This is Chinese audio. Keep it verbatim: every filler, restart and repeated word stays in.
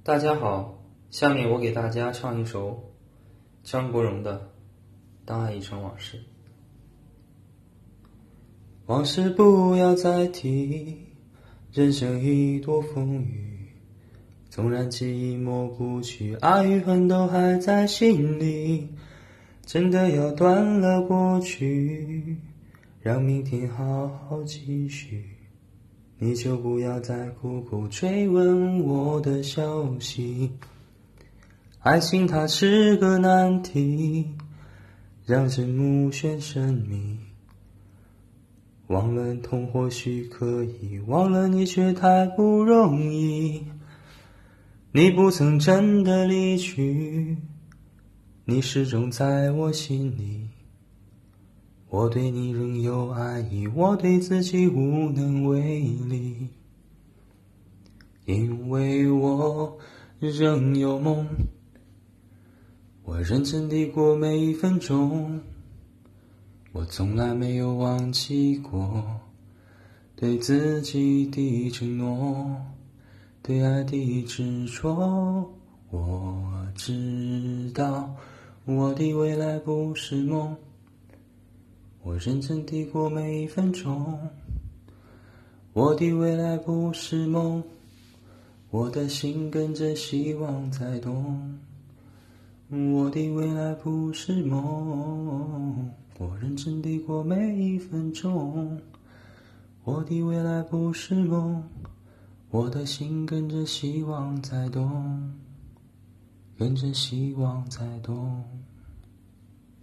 大家好，下面我给大家唱一首张国荣的《当爱已成往事》。往事不要再提，人生已多风雨，纵然记忆抹不去，爱与恨都还在心里。真的要断了过去，让明天好好继续。你就不要再苦苦追问我的消息，爱情它是个难题，让人目眩神迷。忘了痛或许可以，忘了你却太不容易。你不曾真的离去，你始终在我心里。我对你仍有爱意，我对自己无能为力，因为我仍有梦，我认真地过每一分钟，我从来没有忘记过对自己的承诺，对爱的执着。我知道我的未来不是梦，我认真地过每一分钟，我的未来不是梦，我的心跟着希望在动。我的未来不是梦，我认真地过每一分钟，我的未来不是梦，我的心跟着希望在动，跟着希望在动。